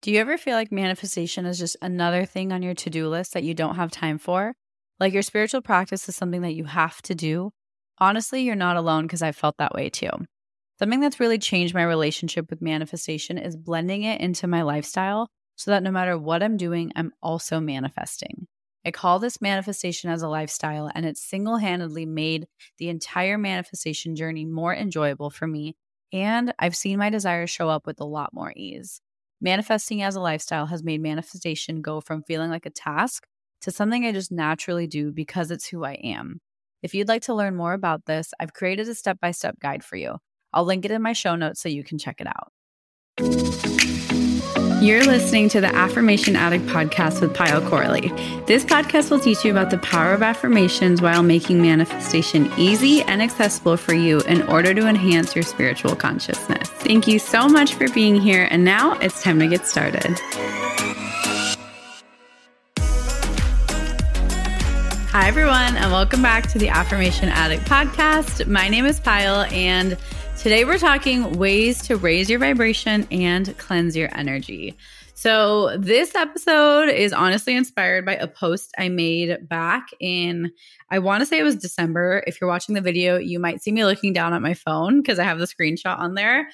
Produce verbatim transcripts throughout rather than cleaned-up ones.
Do you ever feel like manifestation is just another thing on your to-do list that you don't have time for? Like your spiritual practice is something that you have to do? Honestly, you're not alone because I've felt that way too. Something that's really changed my relationship with manifestation is blending it into my lifestyle so that no matter what I'm doing, I'm also manifesting. I call this manifestation as a lifestyle, and it's single-handedly made the entire manifestation journey more enjoyable for me, and I've seen my desires show up with a lot more ease. Manifesting as a lifestyle has made manifestation go from feeling like a task to something I just naturally do because it's who I am. If you'd like to learn more about this, I've created a step-by-step guide for you. I'll link it in my show notes so you can check it out. You're listening to the Affirmation Addict podcast with Payal Corley. This podcast will teach you about the power of affirmations while making manifestation easy and accessible for you in order to enhance your spiritual consciousness. Thank you so much for being here, and now it's time to get started. Hi, everyone, and welcome back to the Affirmation Addict podcast. My name is Payal, and today we're talking ways to raise your vibration and cleanse your energy. So this episode is honestly inspired by a post I made back in, I want to say it was December. If you're watching the video, you might see me looking down at my phone because I have the screenshot on there.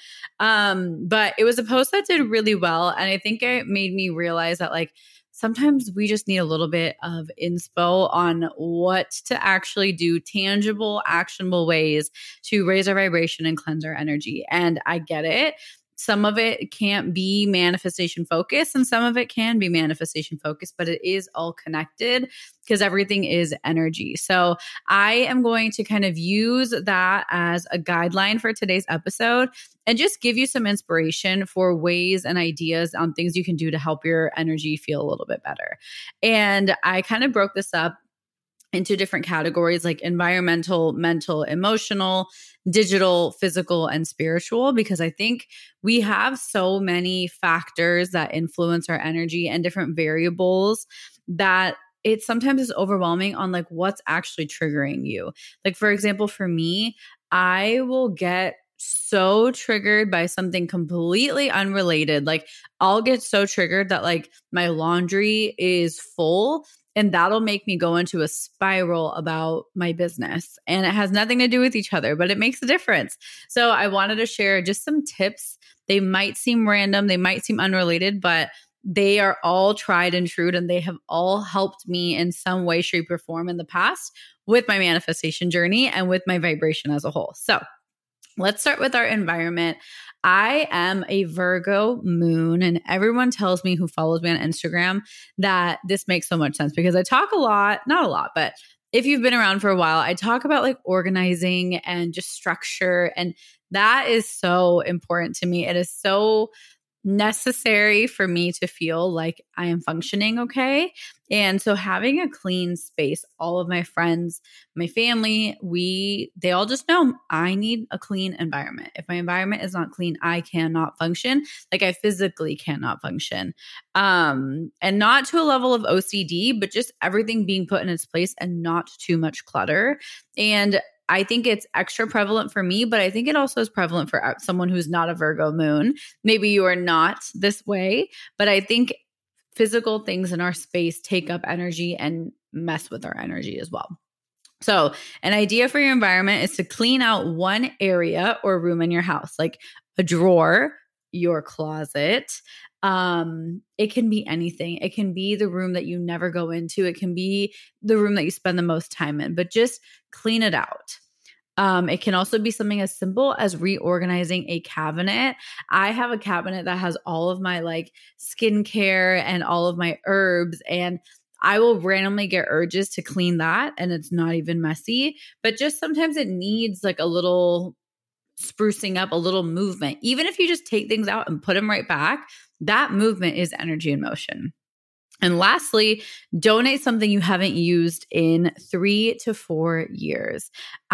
Um, but it was a post that did really well. And I think it made me realize that like, sometimes we just need a little bit of inspo on what to actually do, tangible, actionable ways to raise our vibration and cleanse our energy. And I get it. Some of it can't be manifestation focused and some of it can be manifestation focused, but it is all connected because everything is energy. So I am going to kind of use that as a guideline for today's episode and just give you some inspiration for ways and ideas on things you can do to help your energy feel a little bit better. And I kind of broke this up into different categories like environmental, mental, emotional, digital, physical, and spiritual, because I think we have so many factors that influence our energy and different variables that it sometimes is overwhelming on like what's actually triggering you. Like, for example, for me, I will get so triggered by something completely unrelated. Like I'll get so triggered that like my laundry is full and that'll make me go into a spiral about my business. And it has nothing to do with each other, but it makes a difference. So I wanted to share just some tips. They might seem random, they might seem unrelated, but they are all tried and true, and they have all helped me in some way, shape, or form in the past with my manifestation journey and with my vibration as a whole. So let's start with our environment. I am a Virgo moon, and everyone tells me who follows me on Instagram that this makes so much sense because I talk a lot, not a lot, but if you've been around for a while, I talk about like organizing and just structure. And that is so important to me. It is so necessary for me to feel like I am functioning okay. And so having a clean space, all of my friends, my family, we, they all just know I need a clean environment. If my environment is not clean, I cannot function. Like I physically cannot function. Um, and not to a level of O C D, but just everything being put in its place and not too much clutter. And I think it's extra prevalent for me, but I think it also is prevalent for someone who's not a Virgo moon. Maybe you are not this way, but I think physical things in our space take up energy and mess with our energy as well. So an idea for your environment is to clean out one area or room in your house, like a drawer, your closet. Um, it can be anything. It can be the room that you never go into. It can be the room that you spend the most time in, but just clean it out. Um, it can also be something as simple as reorganizing a cabinet. I have a cabinet that has all of my like skincare and all of my herbs, and I will randomly get urges to clean that, and it's not even messy, but just sometimes it needs like a little sprucing up, a little movement. Even if you just take things out and put them right back, that movement is energy in motion. And lastly, donate something you haven't used in three to four years.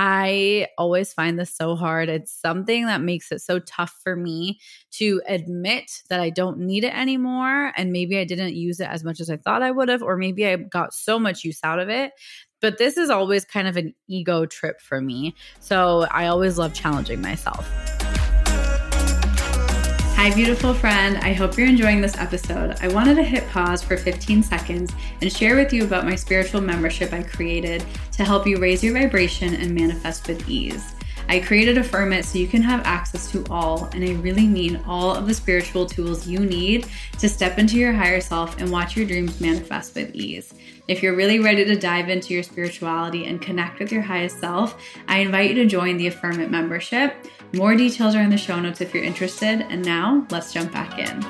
I always find this so hard. It's something that makes it so tough for me to admit that I don't need it anymore. And maybe I didn't use it as much as I thought I would have, or maybe I got so much use out of it. But this is always kind of an ego trip for me. So I always love challenging myself. Hi, beautiful friend. I hope you're enjoying this episode. I wanted to hit pause for fifteen seconds and share with you about my spiritual membership I created to help you raise your vibration and manifest with ease. I created Affirm It so you can have access to all, and I really mean all of the spiritual tools you need to step into your higher self and watch your dreams manifest with ease. If you're really ready to dive into your spirituality and connect with your highest self, I invite you to join the Affirm It membership. More details are in the show notes if you're interested. And now let's jump back in.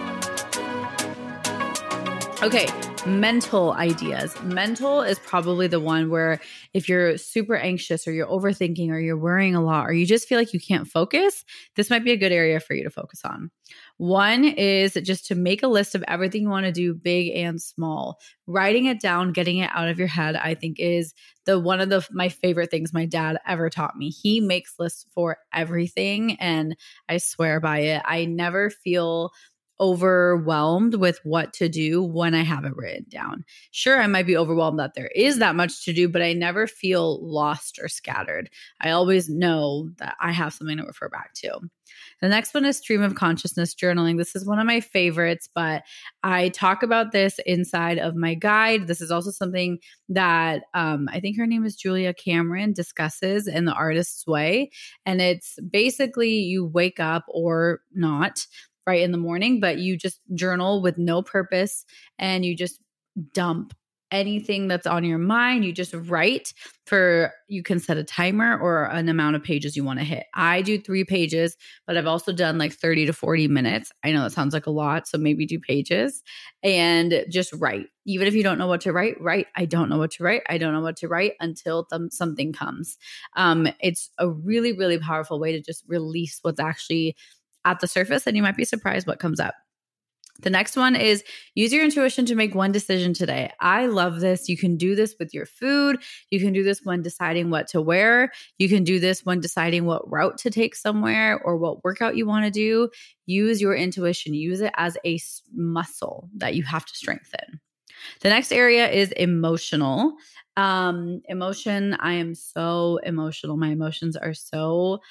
Okay, mental ideas. Mental is probably the one where if you're super anxious or you're overthinking or you're worrying a lot or you just feel like you can't focus, this might be a good area for you to focus on. One is just to make a list of everything you want to do, big and small. Writing it down, getting it out of your head, I think is the one of the my favorite things my dad ever taught me. He makes lists for everything, and I swear by it. I never feel overwhelmed with what to do when I have it written down. Sure, I might be overwhelmed that there is that much to do, but I never feel lost or scattered. I always know that I have something to refer back to. The next one is stream of consciousness journaling. This is one of my favorites, but I talk about this inside of my guide. This is also something that um, I think her name is Julia Cameron discusses in The Artist's Way. And it's basically you wake up or not right in the morning, but you just journal with no purpose and you just dump anything that's on your mind. You just write for, you can set a timer or an amount of pages you want to hit. I do three pages, but I've also done like thirty to forty minutes. I know that sounds like a lot, so maybe do pages and just write. Even if you don't know what to write, write. I don't know what to write. I don't know what to write until th- something comes. Um, it's a really, really powerful way to just release what's actually at the surface, and you might be surprised what comes up. The next one is use your intuition to make one decision today. I love this. You can do this with your food. You can do this when deciding what to wear. You can do this when deciding what route to take somewhere or what workout you want to do. Use your intuition. Use it as a muscle that you have to strengthen. The next area is emotional. Um, emotion. I am so emotional. My emotions are so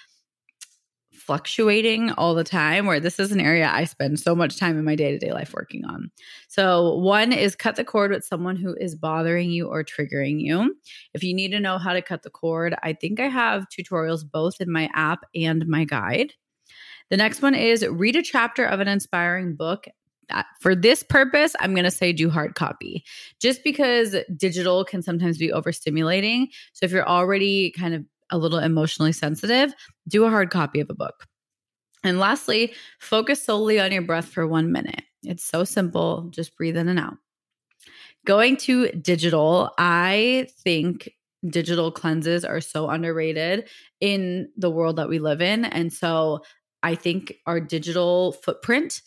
fluctuating all the time, where this is an area I spend so much time in my day-to-day life working on. So one is cut the cord with someone who is bothering you or triggering you. If you need to know how to cut the cord, I think I have tutorials both in my app and my guide. The next one is read a chapter of an inspiring book. For this purpose, I'm going to say do hard copy, just because digital can sometimes be overstimulating. So if you're already kind of a little emotionally sensitive, do a hard copy of a book. And lastly, focus solely on your breath for one minute. It's so simple. Just breathe in and out. Going to digital, I think digital cleanses are so underrated in the world that we live in. And so I think our digital footprint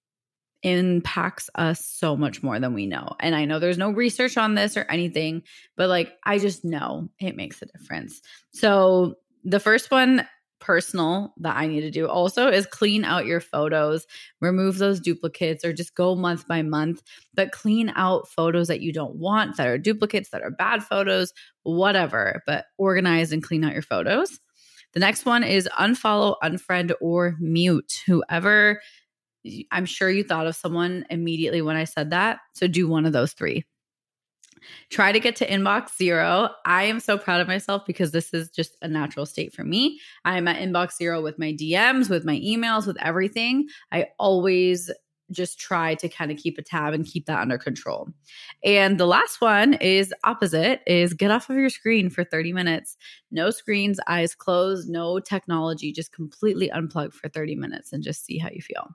impacts us so much more than we know. And I know there's no research on this or anything, but like, I just know it makes a difference. So the first one, personal, that I need to do also is clean out your photos, remove those duplicates, or just go month by month, but clean out photos that you don't want, that are duplicates, that are bad photos, whatever, but organize and clean out your photos. The next one is unfollow, unfriend, or mute whoever. I'm sure you thought of someone immediately when I said that. So do one of those three. Try to get to inbox zero. I am so proud of myself because this is just a natural state for me. I'm at inbox zero with my D Ms, with my emails, with everything. I always just try to kind of keep a tab and keep that under control. And the last one is opposite, is get off of your screen for thirty minutes. No screens, eyes closed, no technology, just completely unplug for thirty minutes and just see how you feel.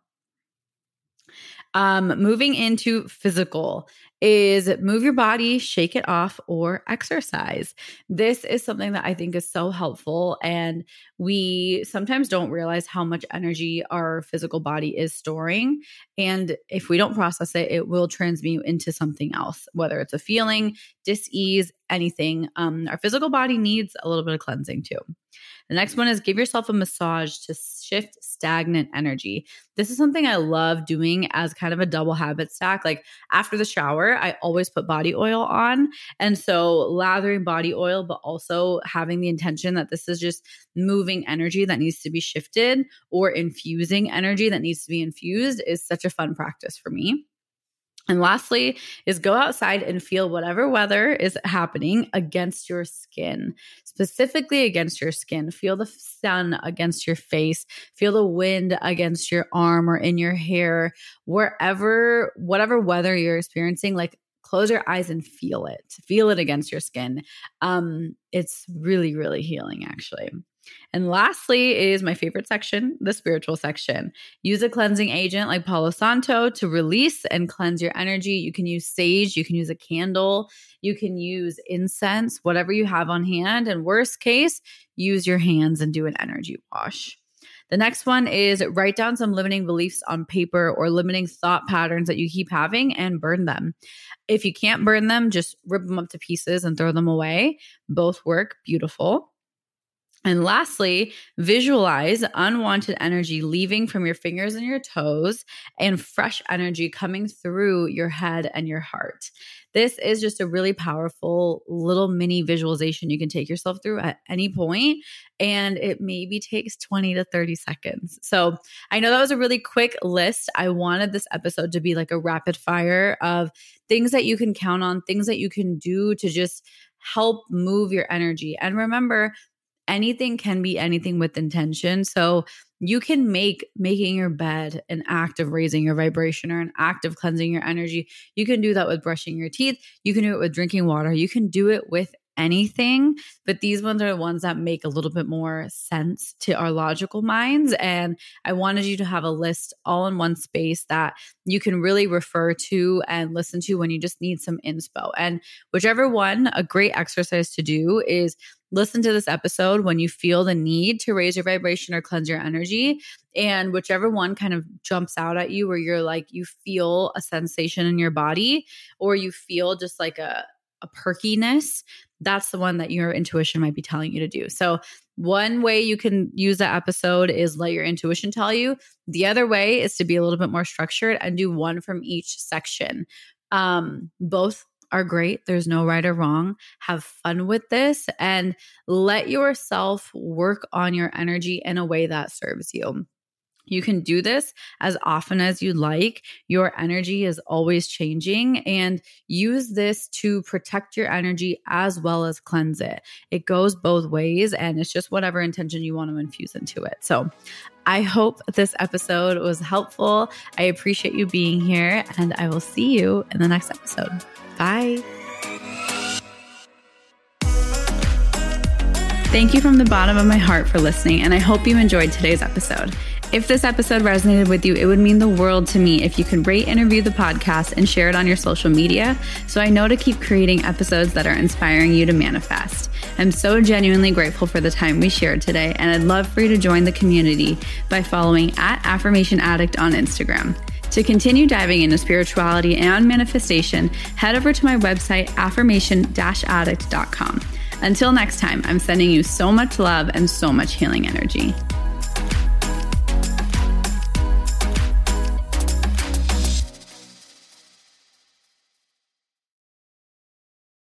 Um, moving into physical is move your body, shake it off, or exercise. This is something that I think is so helpful. And we sometimes don't realize how much energy our physical body is storing. And if we don't process it, it will transmute into something else, whether it's a feeling, dis-ease, anything. Um, our physical body needs a little bit of cleansing too. The next one is give yourself a massage to shift stagnant energy. This is something I love doing as kind of a double habit stack. Like after the shower, I always put body oil on. And so lathering body oil, but also having the intention that this is just moving energy that needs to be shifted or infusing energy that needs to be infused is such a fun practice for me. And lastly is go outside and feel whatever weather is happening against your skin, specifically against your skin. Feel the sun against your face, feel the wind against your arm or in your hair, wherever, whatever weather you're experiencing, like close your eyes and feel it, feel it against your skin. Um, it's really, really healing actually. And lastly is my favorite section, the spiritual section. Use a cleansing agent like Palo Santo to release and cleanse your energy. You can use sage, you can use a candle, you can use incense, whatever you have on hand. And worst case, use your hands and do an energy wash. The next one is write down some limiting beliefs on paper or limiting thought patterns that you keep having and burn them. If you can't burn them, just rip them up to pieces and throw them away. Both work beautiful. And lastly, visualize unwanted energy leaving from your fingers and your toes and fresh energy coming through your head and your heart. This is just a really powerful little mini visualization you can take yourself through at any point, and it maybe takes twenty to thirty seconds. So I know that was a really quick list. I wanted this episode to be like a rapid fire of things that you can count on, things that you can do to just help move your energy. And remember, anything can be anything with intention. So you can make making your bed an act of raising your vibration or an act of cleansing your energy. You can do that with brushing your teeth. You can do it with drinking water. You can do it with anything, but these ones are the ones that make a little bit more sense to our logical minds. And I wanted you to have a list all in one space that you can really refer to and listen to when you just need some inspo. And whichever one, a great exercise to do is listen to this episode when you feel the need to raise your vibration or cleanse your energy. And whichever one kind of jumps out at you where you're like, you feel a sensation in your body or you feel just like a, a perkiness, that's the one that your intuition might be telling you to do. So one way you can use that episode is let your intuition tell you. The other way is to be a little bit more structured and do one from each section. Um, both are great. There's no right or wrong. Have fun with this and let yourself work on your energy in a way that serves you. You can do this as often as you like. Your energy is always changing, and use this to protect your energy as well as cleanse it. It goes both ways, and it's just whatever intention you want to infuse into it. So I hope this episode was helpful. I appreciate you being here, and I will see you in the next episode. Bye. Thank you from the bottom of my heart for listening, and I hope you enjoyed today's episode. If this episode resonated with you, it would mean the world to me if you could rate and review the podcast and share it on your social media so I know to keep creating episodes that are inspiring you to manifest. I'm so genuinely grateful for the time we shared today, and I'd love for you to join the community by following at Affirmation Addict on Instagram. To continue diving into spirituality and manifestation, head over to my website, affirmation dash addict dot com. Until next time, I'm sending you so much love and so much healing energy.